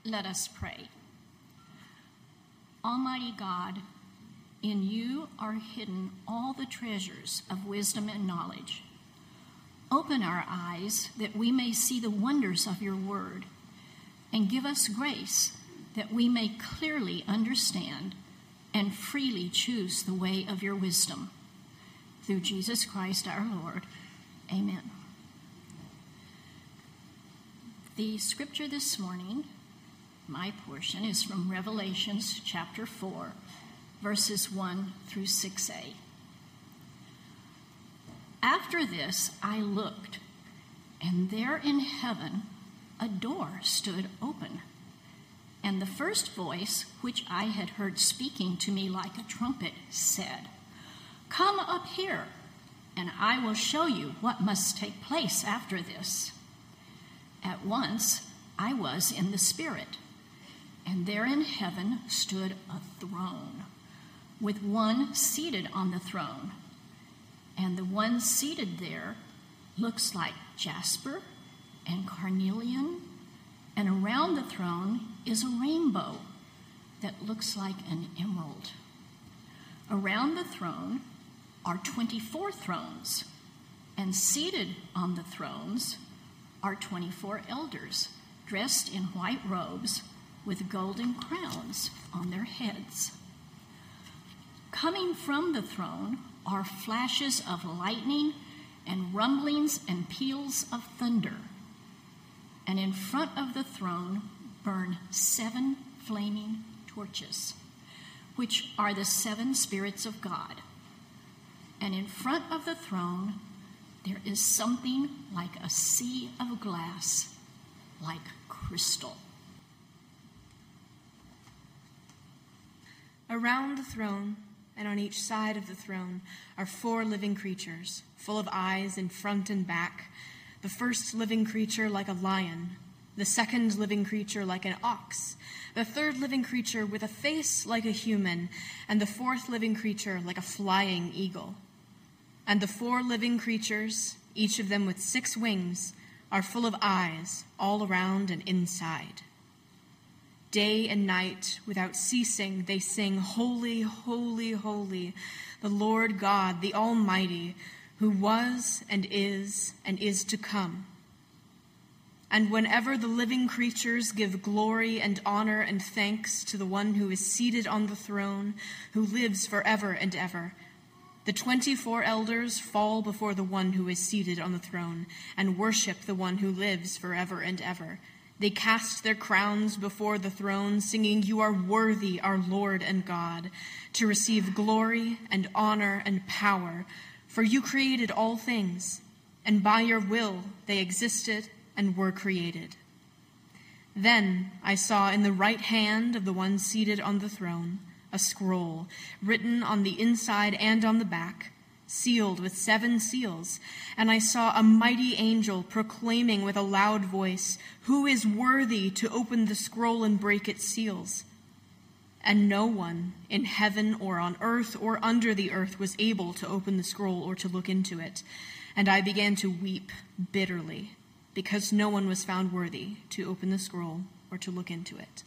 Let us pray. Almighty God, in you are hidden all the treasures of wisdom and knowledge. Open our eyes that we may see the wonders of your word, and give us grace that we may clearly understand and freely choose the way of your wisdom. Through Jesus Christ our Lord. Amen. The scripture this morning, my portion, is from Revelations chapter 4, verses 1 through 6a. After this I looked, and there in heaven a door stood open. And the first voice, which I had heard speaking to me like a trumpet, said, "Come up here, and I will show you what must take place after this." At once I was in the Spirit, and there in heaven stood a throne, with one seated on the throne. And the one seated there looks like jasper and carnelian, and around the throne is a rainbow that looks like an emerald. Around the throne are 24 thrones, and seated on the thrones are 24 elders, dressed in white robes with golden crowns on their heads. Coming from the throne are flashes of lightning and rumblings and peals of thunder. And in front of the throne burn 7 flaming torches, which are the 7 spirits of God. And in front of the throne there is something like a sea of glass, like crystal. Around the throne and on each side of the throne are 4 living creatures, full of eyes in front and back. The first living creature like a lion, the second living creature like an ox, the third living creature with a face like a human, and the fourth living creature like a flying eagle. And the 4 living creatures, each of them with 6 wings, are full of eyes all around and inside. Day and night, without ceasing, they sing, "Holy, holy, holy, the Lord God, the Almighty, who was and is to come." And whenever the living creatures give glory and honor and thanks to the one who is seated on the throne, who lives forever and ever, the 24 elders fall before the one who is seated on the throne and worship the one who lives forever and ever. They cast their crowns before the throne, singing, "You are worthy, our Lord and God, to receive glory and honor and power, for you created all things, and by your will they existed and were created." Then I saw in the right hand of the one seated on the throne a scroll, written on the inside and on the back, sealed with 7 seals, and I saw a mighty angel proclaiming with a loud voice, "Who is worthy to open the scroll and break its seals?" And no one in heaven or on earth or under the earth was able to open the scroll or to look into it. And I began to weep bitterly, because no one was found worthy to open the scroll or to look into it.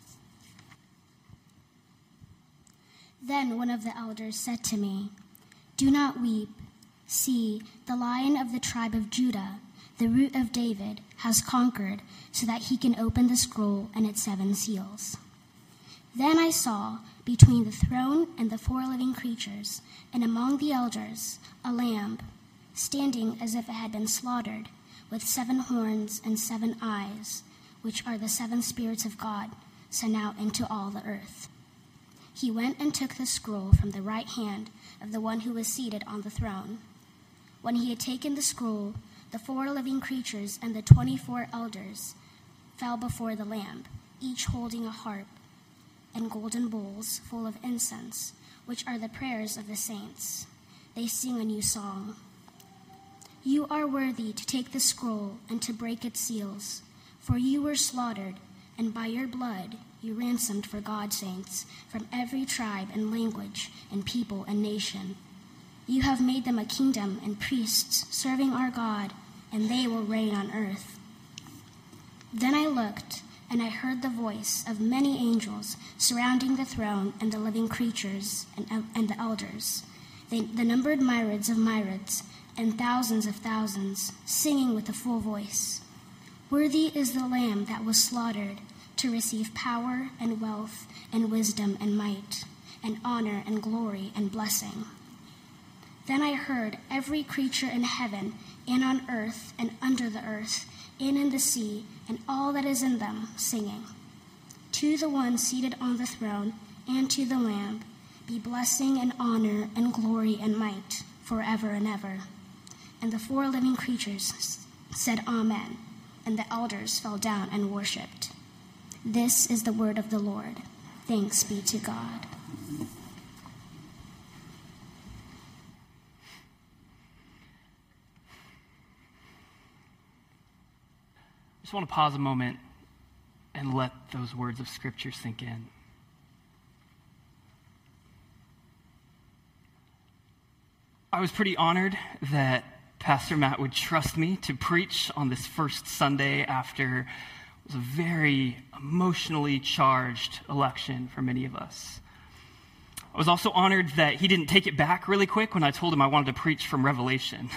Then one of the elders said to me, "Do not weep. See, the Lion of the tribe of Judah, the Root of David, has conquered so that he can open the scroll and its 7 seals." Then I saw, between the throne and the 4 living creatures, and among the elders, a lamb, standing as if it had been slaughtered, with 7 horns and 7 eyes, which are the 7 spirits of God sent out into all the earth. He went and took the scroll from the right hand of the one who was seated on the throne. When he had taken the scroll, the 4 living creatures and the 24 elders fell before the Lamb, each holding a harp and golden bowls full of incense, which are the prayers of the saints. They sing a new song. "You are worthy to take the scroll and to break its seals, for you were slaughtered, and by your blood you ransomed for God's saints from every tribe and language and people and nation. You have made them a kingdom and priests serving our God, and they will reign on earth." Then I looked, And I heard the voice of many angels surrounding the throne and the living creatures and the elders. The numbered myriads of myriads and thousands of thousands, singing with a full voice, "Worthy is the Lamb that was slaughtered to receive power and wealth and wisdom and might and honor and glory and blessing." Then I heard every creature in heaven and on earth and under the earth, and in the sea, and all that is in them, singing, "To the one seated on the throne and to the Lamb be blessing and honor and glory and might forever and ever." And the 4 living creatures said, "Amen," and the elders fell down and worshipped. This is the word of the Lord. Thanks be to God. I just want to pause a moment and let those words of Scripture sink in. I was pretty honored that Pastor Matt would trust me to preach on this first Sunday after it was a very emotionally charged election for many of us. I was also honored that he didn't take it back really quick when I told him I wanted to preach from Revelation.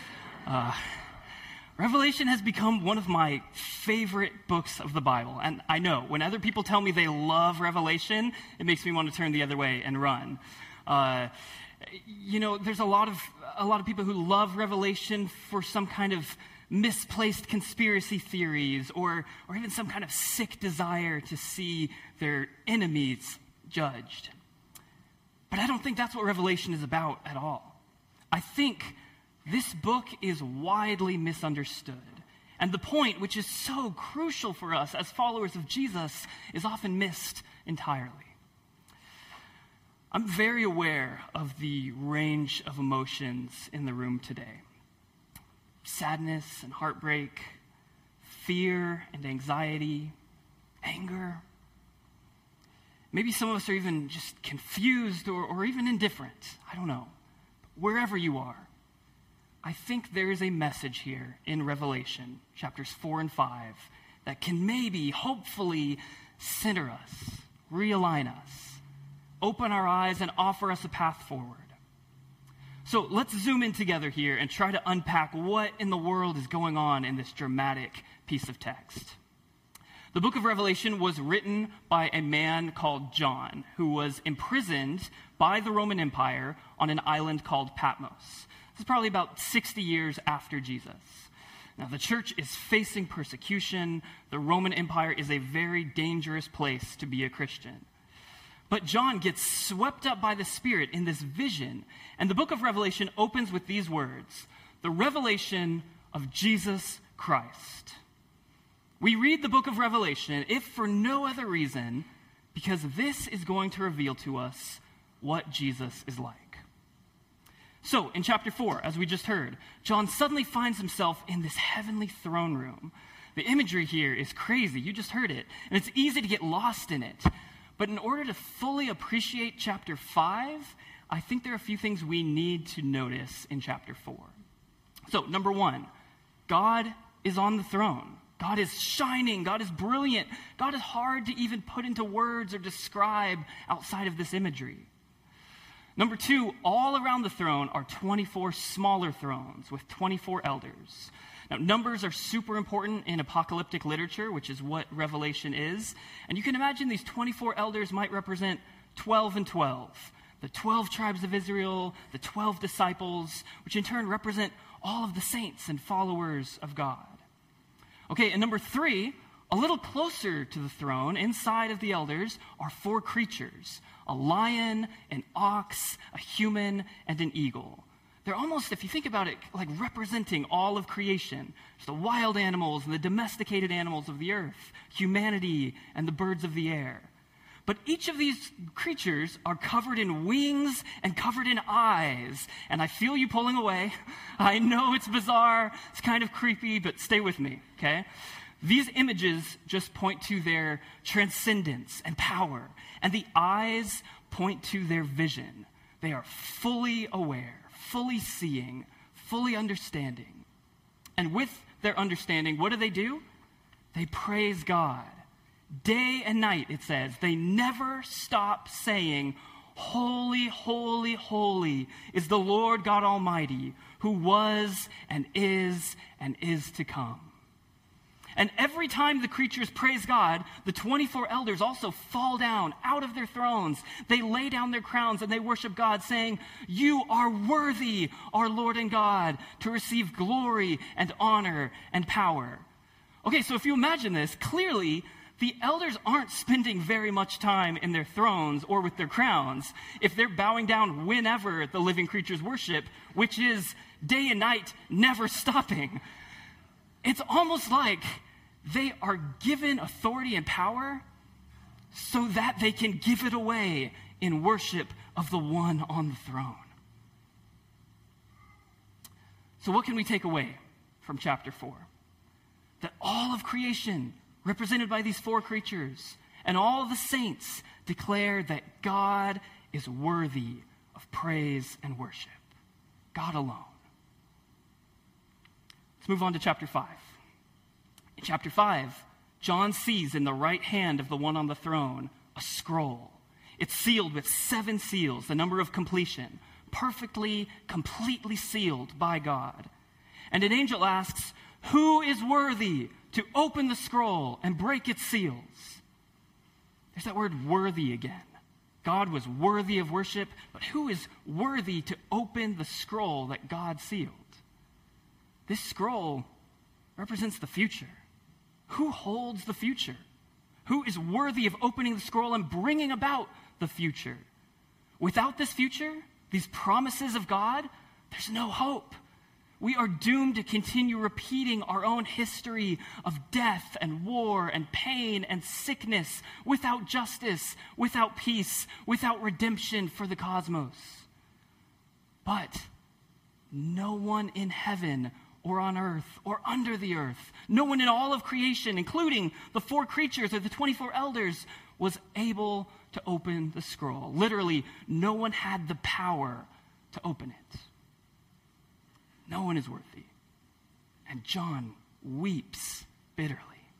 Revelation has become one of my favorite books of the Bible. And I know, when other people tell me they love Revelation, it makes me want to turn the other way and run. There's a lot of people who love Revelation for some kind of misplaced conspiracy theories or even some kind of sick desire to see their enemies judged. But I don't think that's what Revelation is about at all. I think this book is widely misunderstood. And the point, which is so crucial for us as followers of Jesus, is often missed entirely. I'm very aware of the range of emotions in the room today. Sadness and heartbreak, fear and anxiety, anger. Maybe some of us are even just confused or even indifferent. I don't know. Wherever you are, I think there is a message here in Revelation, chapters 4 and 5, that can maybe, hopefully, center us, realign us, open our eyes, and offer us a path forward. So let's zoom in together here and try to unpack what in the world is going on in this dramatic piece of text. The book of Revelation was written by a man called John, who was imprisoned by the Roman Empire on an island called Patmos. This is probably about 60 years after Jesus. Now, the church is facing persecution. The Roman Empire is a very dangerous place to be a Christian. But John gets swept up by the Spirit in this vision, and the book of Revelation opens with these words, "The revelation of Jesus Christ." We read the book of Revelation, if for no other reason, because this is going to reveal to us what Jesus is like. So, in chapter 4, as we just heard, John suddenly finds himself in this heavenly throne room. The imagery here is crazy. You just heard it. And it's easy to get lost in it. But in order to fully appreciate chapter 5, I think there are a few things we need to notice in chapter 4. So, number 1, God is on the throne. God is shining. God is brilliant. God is hard to even put into words or describe outside of this imagery. Number 2, all around the throne are 24 smaller thrones with 24 elders. Now, numbers are super important in apocalyptic literature, which is what Revelation is. And you can imagine these 24 elders might represent 12 and 12. The 12 tribes of Israel, the 12 disciples, which in turn represent all of the saints and followers of God. Okay, and number 3, a little closer to the throne, inside of the elders, are 4 creatures. A lion, an ox, a human, and an eagle. They're almost, if you think about it, like representing all of creation. There's the wild animals and the domesticated animals of the earth, humanity, and the birds of the air. But each of these creatures are covered in wings and covered in eyes. And I feel you pulling away. I know it's bizarre. It's kind of creepy, but stay with me, okay? These images just point to their transcendence and power. And the eyes point to their vision. They are fully aware, fully seeing, fully understanding. And with their understanding, what do? They praise God. Day and night, it says, they never stop saying, "Holy, holy, holy is the Lord God Almighty, who was and is to come." And every time the creatures praise God, the 24 elders also fall down out of their thrones. They lay down their crowns and they worship God, saying, "You are worthy, our Lord and God, to receive glory and honor and power." Okay, so if you imagine this, clearly the elders aren't spending very much time in their thrones or with their crowns if they're bowing down whenever the living creatures worship, which is day and night, never stopping. It's almost like they are given authority and power so that they can give it away in worship of the one on the throne. So what can we take away from chapter 4? That all of creation, represented by these 4 creatures, and all of the saints declare that God is worthy of praise and worship. God alone. Let's move on to chapter 5. In chapter 5, John sees in the right hand of the one on the throne a scroll. It's sealed with 7 seals, the number of completion, perfectly, completely sealed by God. And an angel asks, "Who is worthy to open the scroll and break its seals?" There's that word worthy again. God was worthy of worship, but who is worthy to open the scroll that God sealed? This scroll represents the future. Who holds the future? Who is worthy of opening the scroll and bringing about the future? Without this future, these promises of God, there's no hope. We are doomed to continue repeating our own history of death and war and pain and sickness without justice, without peace, without redemption for the cosmos. But no one in heaven or on earth or under the earth, no one in all of creation, including the 4 creatures or the 24 elders, was able to open the scroll. Literally, no one had the power to open it. No one is worthy. And John weeps bitterly.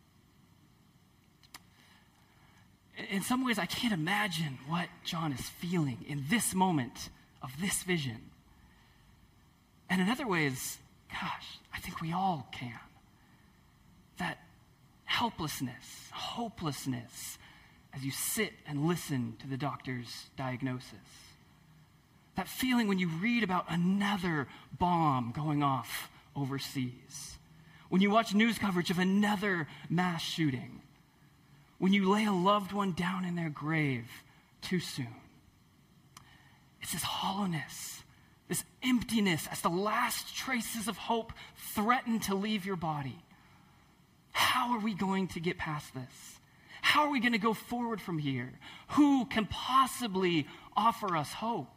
In some ways, I can't imagine what John is feeling in this moment of this vision. And in other ways, gosh, I think we all can. That helplessness, hopelessness, as you sit and listen to the doctor's diagnosis. That feeling when you read about another bomb going off overseas. When you watch news coverage of another mass shooting. When you lay a loved one down in their grave too soon. It's this hollowness, this emptiness as the last traces of hope threaten to leave your body. How are we going to get past this? How are we going to go forward from here? Who can possibly offer us hope?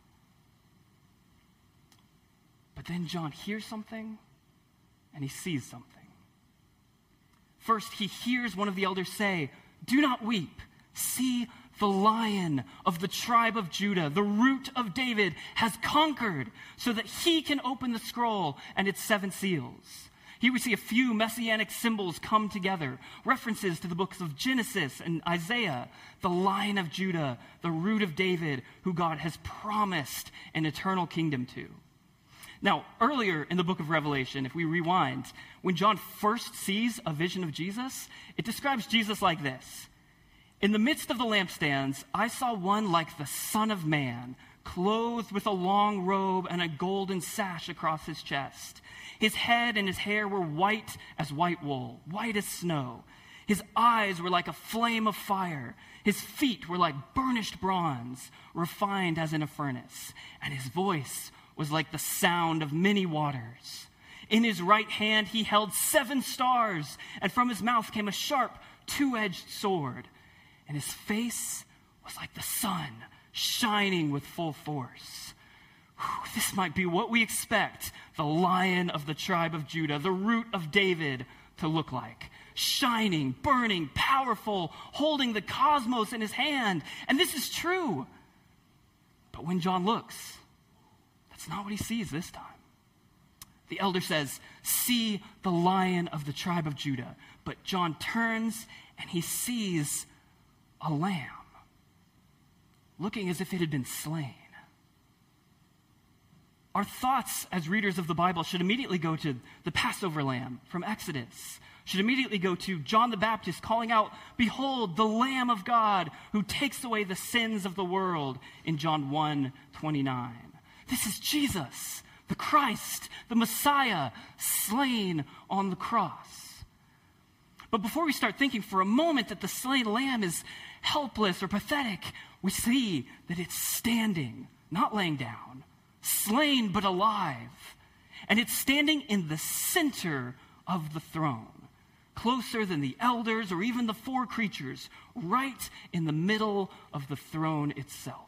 But then John hears something and he sees something. First, he hears one of the elders say, "Do not weep. See, the Lion of the tribe of Judah, the Root of David, has conquered so that he can open the scroll and its 7 seals." Here we see a few messianic symbols come together, references to the books of Genesis and Isaiah, the Lion of Judah, the Root of David, who God has promised an eternal kingdom to. Now, earlier in the book of Revelation, if we rewind, when John first sees a vision of Jesus, it describes Jesus like this. "In the midst of the lampstands, I saw one like the Son of Man, clothed with a long robe and a golden sash across his chest. His head and his hair were white as white wool, white as snow. His eyes were like a flame of fire. His feet were like burnished bronze, refined as in a furnace. And his voice was like the sound of many waters. In his right hand he held 7 stars, and from his mouth came a sharp, 2-edged sword. And his face was like the sun, shining with full force." Whew, this might be what we expect the Lion of the tribe of Judah, the Root of David, to look like. Shining, burning, powerful, holding the cosmos in his hand. And this is true. But when John looks, that's not what he sees this time. The elder says, "See the Lion of the tribe of Judah." But John turns and he sees a lamb looking as if it had been slain. Our thoughts as readers of the Bible should immediately go to the Passover lamb from Exodus, should immediately go to John the Baptist calling out, "Behold, the Lamb of God who takes away the sins of the world," in John 1:29. This is Jesus, the Christ, the Messiah, slain on the cross. But before we start thinking for a moment that the slain lamb is helpless or pathetic, we see that it's standing, not laying down, slain but alive. And it's standing in the center of the throne, closer than the elders or even the four creatures, right in the middle of the throne itself.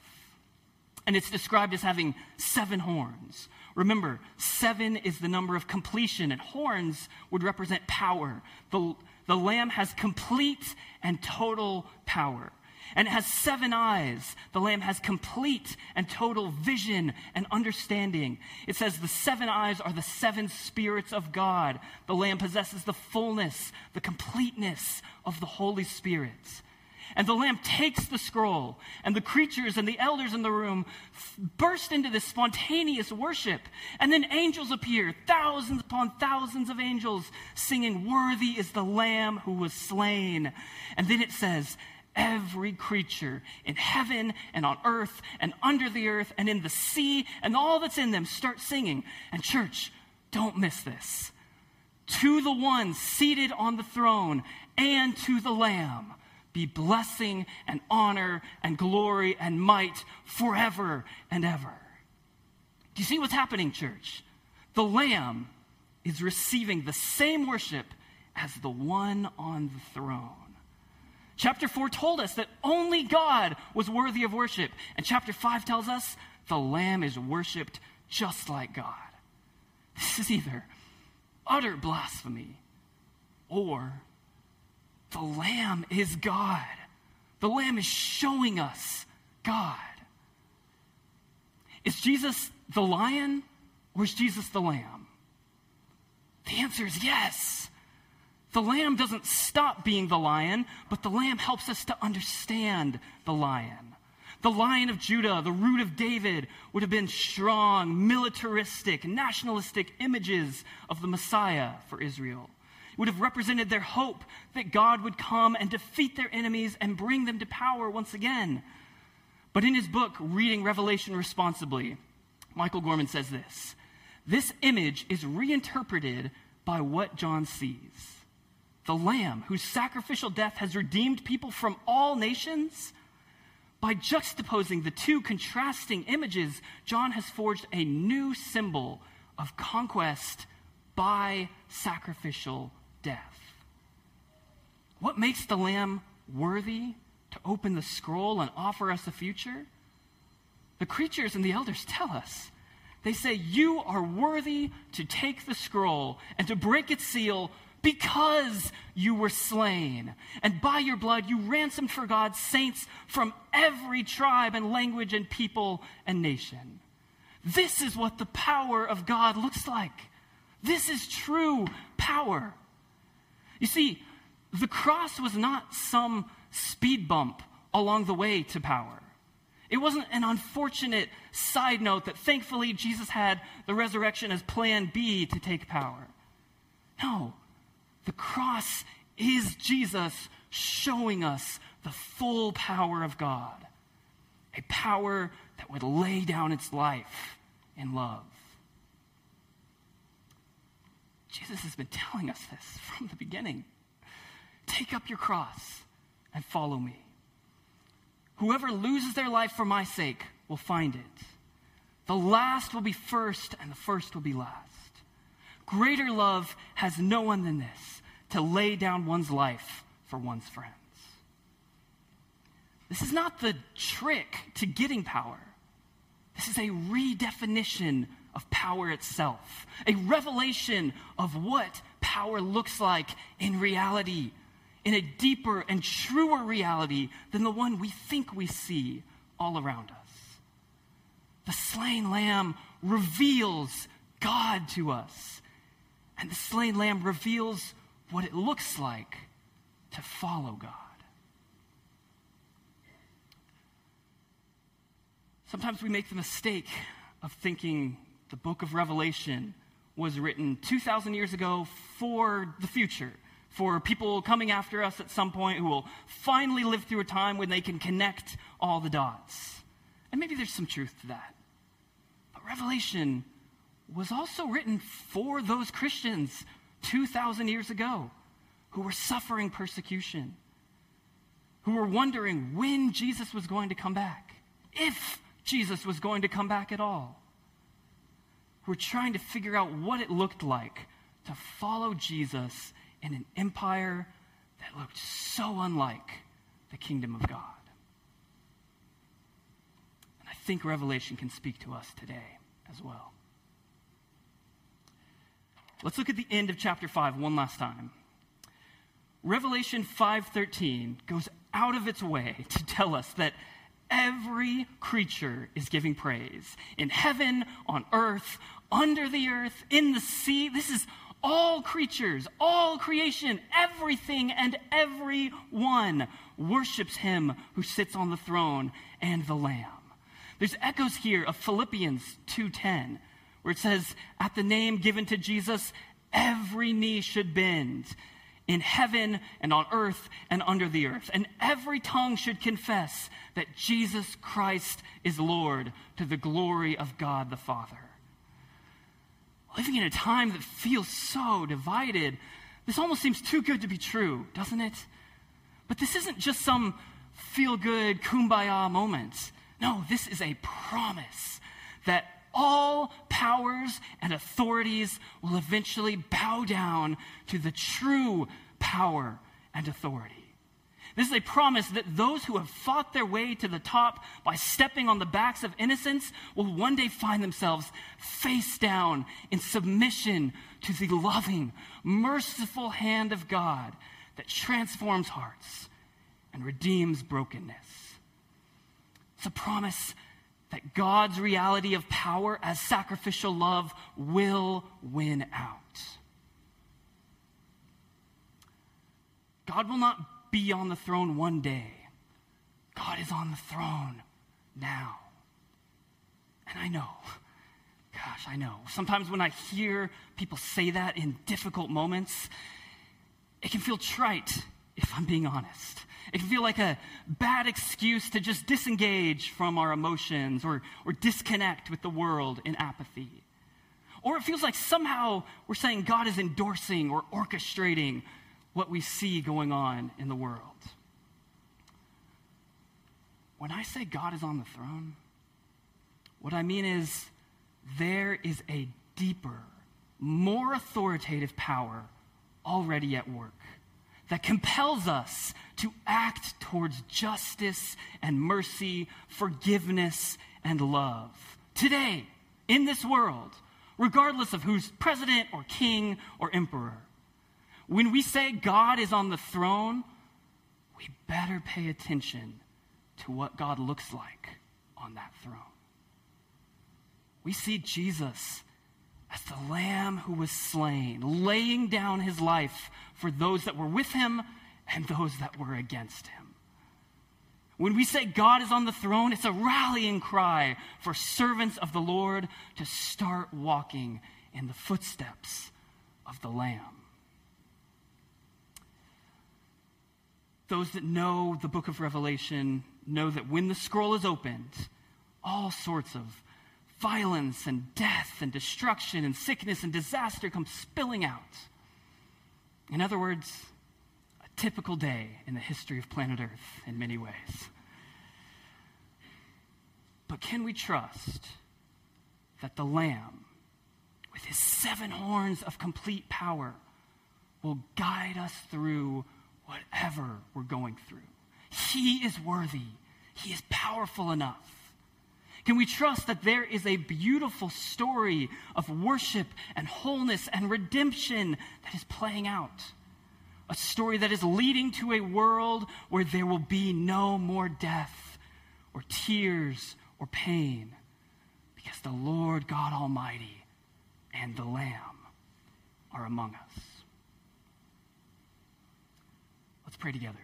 And it's described as having 7 horns. Remember, 7 is the number of completion, and horns would represent power. The lamb has complete and total power. And it has 7 eyes. The lamb has complete and total vision and understanding. It says the 7 eyes are the 7 spirits of God. The lamb possesses the fullness, the completeness of the Holy Spirit. And the lamb takes the scroll, and the creatures and the elders in the room burst into this spontaneous worship. And then angels appear, thousands upon thousands of angels, singing, "Worthy is the Lamb who was slain." And then it says, every creature in heaven and on earth and under the earth and in the sea and all that's in them start singing. And church, don't miss this. To the one seated on the throne and to the Lamb be blessing and honor and glory and might forever and ever. Do you see what's happening, church? The Lamb is receiving the same worship as the one on the throne. Chapter 4 told us that only God was worthy of worship. And chapter 5 tells us the Lamb is worshiped just like God. This is either utter blasphemy or the Lamb is God. The Lamb is showing us God. Is Jesus the lion or is Jesus the lamb? The answer is yes. The lamb doesn't stop being the lion, but the lamb helps us to understand the lion. The Lion of Judah, the root of David, would have been strong, militaristic, nationalistic images of the Messiah for Israel. It would have represented their hope that God would come and defeat their enemies and bring them to power once again. But in his book, Reading Revelation Responsibly, Michael Gorman says this: this image is reinterpreted by what John sees. The Lamb, whose sacrificial death has redeemed people from all nations. By juxtaposing the two contrasting images, John has forged a new symbol of conquest by sacrificial death. What makes the Lamb worthy to open the scroll and offer us a future? The creatures and the elders tell us. They say, "You are worthy to take the scroll and to break its seal because you were slain. And by your blood you ransomed for God's saints from every tribe and language and people and nation." This is what the power of God looks like. This is true power. You see, the cross was not some speed bump along the way to power. It wasn't an unfortunate side note that thankfully Jesus had the resurrection as plan B to take power. No, the cross is Jesus showing us the full power of God, a power that would lay down its life in love. Jesus has been telling us this from the beginning. Take up your cross and follow me. Whoever loses their life for my sake will find it. The last will be first and the first will be last. Greater love has no one than this, to lay down one's life for one's friends. This is not the trick to getting power. This is a redefinition of power itself, a revelation of what power looks like in reality, in a deeper and truer reality than the one we think we see all around us. The slain lamb reveals God to us, and the slain lamb reveals what it looks like to follow God. Sometimes we make the mistake of thinking the book of Revelation was written 2,000 years ago for the future, for people coming after us at some point who will finally live through a time when they can connect all the dots. And maybe there's some truth to that. But Revelation was also written for those Christians 2,000 years ago who were suffering persecution, who were wondering when Jesus was going to come back, if Jesus was going to come back at all. We're trying to figure out what it looked like to follow Jesus in an empire that looked so unlike the kingdom of God. And I think Revelation can speak to us today as well. Let's look at the end of chapter 5 one last time. Revelation 5:13 goes out of its way to tell us that every creature is giving praise. In heaven, on earth, under the earth, in the sea. This is all creatures, all creation, everything and everyone worships him who sits on the throne and the Lamb. There's echoes here of Philippians 2:10, where it says, at the name given to Jesus, every knee should bend in heaven and on earth and under the earth. And every tongue should confess that Jesus Christ is Lord, to the glory of God the Father. Living in a time that feels so divided, this almost seems too good to be true, doesn't it? But this isn't just some feel-good kumbaya moment. No, this is a promise that all powers and authorities will eventually bow down to the true power and authority. This is a promise that those who have fought their way to the top by stepping on the backs of innocents will one day find themselves face down in submission to the loving, merciful hand of God that transforms hearts and redeems brokenness. It's a promise that God's reality of power as sacrificial love will win out. God will not be on the throne one day. God is on the throne now. And I know, sometimes when I hear people say that in difficult moments, it can feel trite, if I'm being honest. It can feel like a bad excuse to just disengage from our emotions or disconnect with the world in apathy. Or it feels like somehow we're saying God is endorsing or orchestrating what we see going on in the world. When I say God is on the throne, what I mean is there is a deeper, more authoritative power already at work that compels us to act towards justice and mercy, forgiveness and love. Today, in this world, regardless of who's president or king or emperor. When we say God is on the throne, we better pay attention to what God looks like on that throne. We see Jesus as the Lamb who was slain, laying down his life for those that were with him and those that were against him. When we say God is on the throne, it's a rallying cry for servants of the Lord to start walking in the footsteps of the Lamb. Those that know the book of Revelation know that when the scroll is opened, all sorts of violence and death and destruction and sickness and disaster come spilling out. In other words, a typical day in the history of planet Earth in many ways. But can we trust that the Lamb, with his 7 horns of complete power, will guide us through whatever we're going through? He is worthy. He is powerful enough. Can we trust that there is a beautiful story of worship and wholeness and redemption that is playing out? A story that is leading to a world where there will be no more death or tears or pain, because the Lord God Almighty and the Lamb are among us. Let's Let's pray together.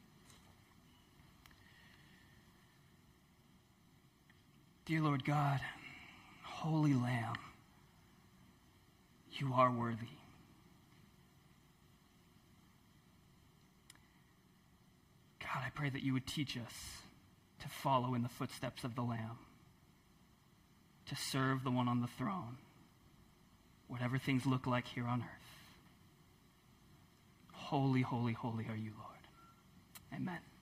Dear Lord God, Holy Lamb, you are worthy. God, I pray that you would teach us to follow in the footsteps of the Lamb, to serve the one on the throne, whatever things look like here on earth. Holy, holy, holy are you, Lord. Amen.